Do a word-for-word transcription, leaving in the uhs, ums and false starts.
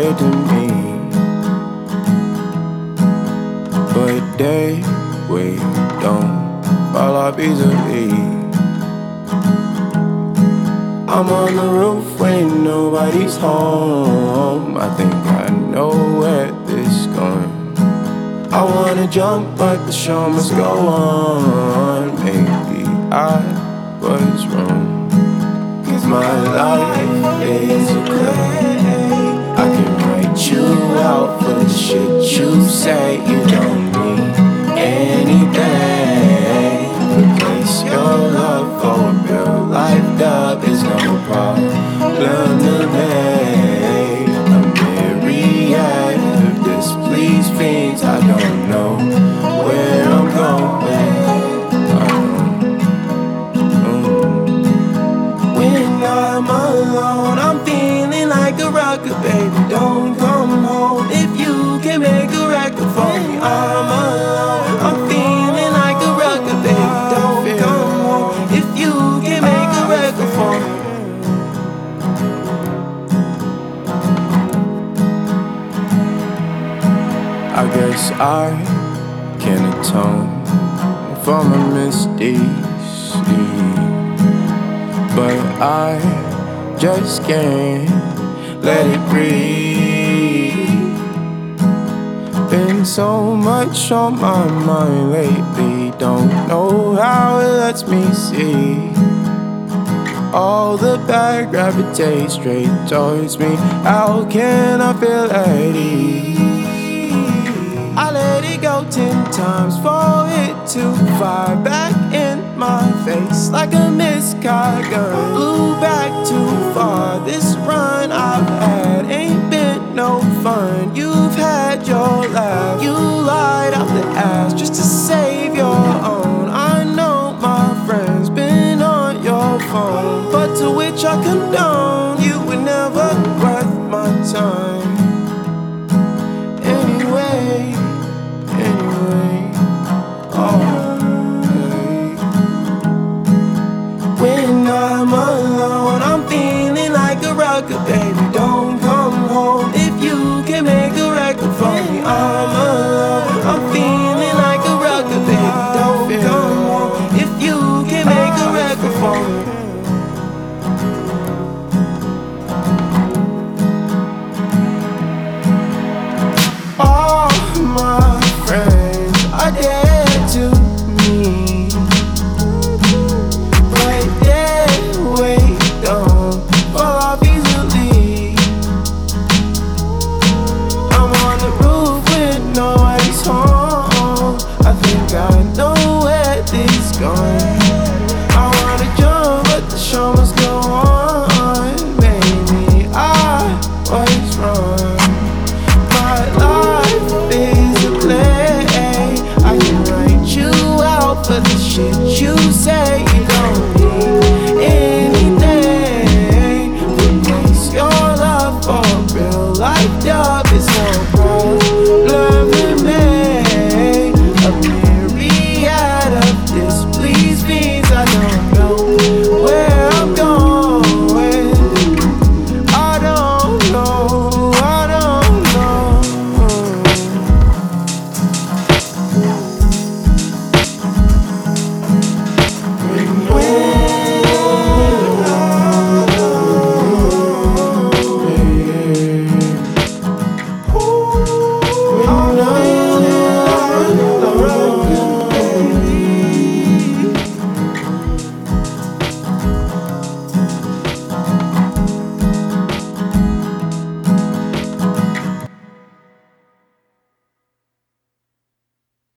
did to me. But they, we don't fall off easily. I'm on the roof when nobody's home. I think I know where this is going. I wanna jump, but the show must go on. Maybe I was wrong, 'cause my life is a play. I can write you out for the shit you say. You don't mean anything. Replace your love for a real life dub is no problem to me. A myriad of displeased fiends. I don't know where I'm going. I don't, mm. When I'm alone, I'm feeling like a rocker, baby. Don't come home if you can make a record for me. I'm alone, I'm feeling like a rocker, baby. Don't come home if you can make a record for me. I guess I can atone for my misdeeds, but I just can't let it breathe. Been so much on my mind lately, don't know how it lets me see. All the bad gravitate straight towards me. How can I feel at ease? I let it go ten times for it to fire back in my face like a miscast gun. Blew back too far. This run I've had ain't been no fun. You've had your laugh. You lied out the ass just to